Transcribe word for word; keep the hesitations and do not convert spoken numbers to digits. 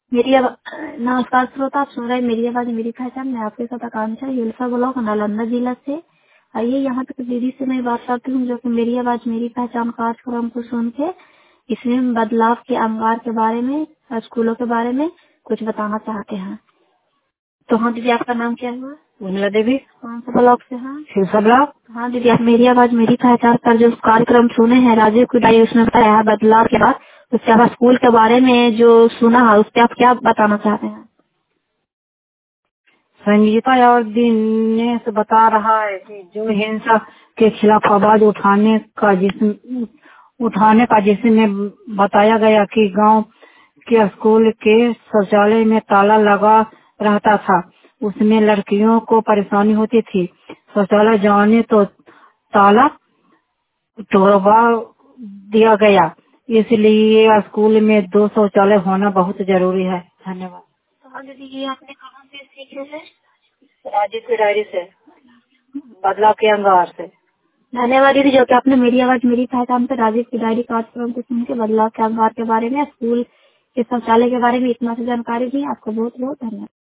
मेरी आवा- नमस्कार श्रोता, आप सुन रहे हैं मेरी आवाज मेरी पहचान। मैं आपके साथ आकांक्षा हिलसा ब्लॉक नालंदा जिला से। आइए यहाँ तक दीदी से मैं बात करती हूँ जो कि मेरी आवाज मेरी पहचान कार्यक्रम को सुन के इसमें हम बदलाव के अंगार के बारे में और स्कूलों के बारे में कुछ बताना चाहते हैं। तो हाँ दीदी, आपका नाम क्या हुआ? उर्मिला देवी, कौन सा ब्लॉक से? हाँ सिरसा ब्लॉक। हाँ दीदी, आप मेरी आवाज मेरी पहचान पर जो कार्यक्रम सुने हैं राजीव कुडाई, उसमें बताया है बदलाव के बाद उसके बाद स्कूल के बारे में जो सुना है उस पर आप क्या बताना चाहते हैं? संगीता और दिनेश बता रहा है कि जो हिंसा के खिलाफ आवाज उठाने का जिसम उठाने का जिसमें बताया गया कि गांव के स्कूल के शौचालय में ताला लगा रहता था, उसमें लड़कियों को परेशानी होती थी। शौचालय जाने तो ताला तोड़वा दिया गया, इसलिए स्कूल में दो शौचालय होना बहुत जरूरी है। धन्यवाद। तो हाँ दीदी, ये आपने कहाँ से सीखे हैं? राजीव की डायरी से, बदलाव के अंगार से। धन्यवाद दीदी, जो कि आपने मेरी आवाज मेरी पहचान पे राजीव की डायरी कार्यक्रम को सुन के बदलाव के अंगार के बारे में, स्कूल के शौचालय के बारे में इतना सी जानकारी दी। आपको बहुत बहुत धन्यवाद।